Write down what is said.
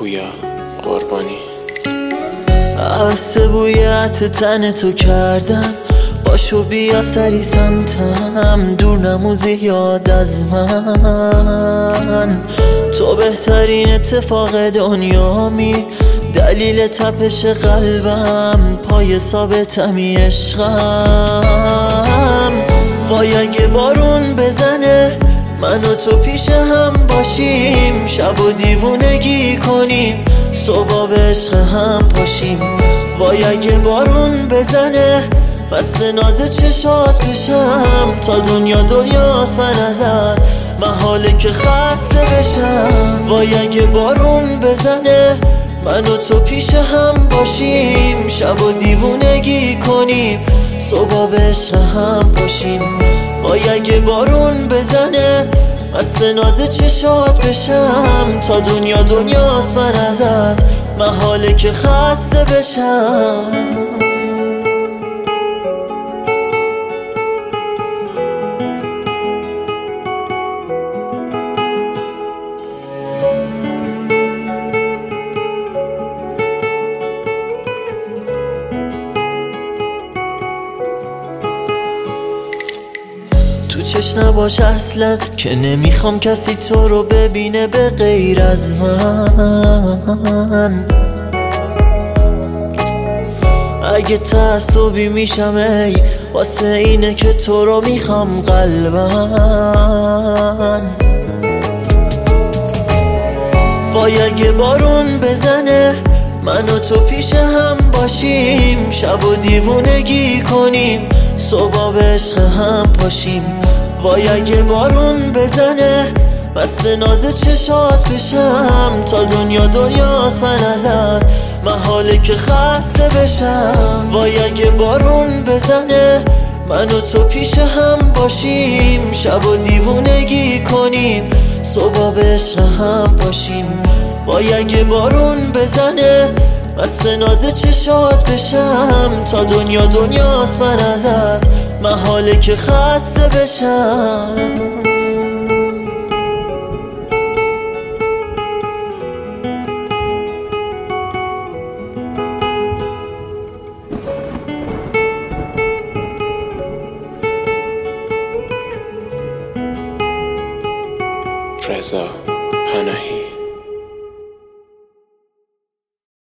پویا قربانی. عوض بویت تن تو کردم، باشو بیا سری سمتم، دور نموزی یاد از من. تو بهترین اتفاق دنیامی، دلیل تپش قلبم، پای ثابتمی عشقم. وای اگه بارون بزنه من و تو پیش هم باشیم، شب و دیوونگی کنیم، صبح به عشق هم پاشیم. وای اگه بارون بزنه مست ناز چشات بشم، تا دنیا دنیاست من ازت، محاله که خسته بشم. وای اگه بارون بزنه من و تو پیش هم باشیم، شب و دیوونگی کنیم، صبح به عشق هم پاشیم. وای اگه بارون بزنه مست ناز چشات بشم، تا دنیا دنیاست من ازت، محاله که خسته بشم. تو چشم نباش اصلا که نمیخوام کسی تو رو ببینه به غیر از من. اگه تعصبی میشم ای واسه اینه که تو رو میخوام قلبم. وای اگه بارون بزنه من و تو پیش هم باشیم، شب و دیوونگی کنیم، صبح به عشق هم پاشیم. وای اگه بارون بزنه مست ناز چشات بشم، تا دنیا دنیاست من ازت، محاله که خسته بشم. وای اگه بارون بزنه من و تو پیش هم باشیم، شب و دیوونگی کنیم، صبح به عشق هم پاشیم. وای اگه بارون بزنه مست ناز چشات بشم، تا دنیا دنیاست من ازت، محاله که خسته بشم. رضا پناهی.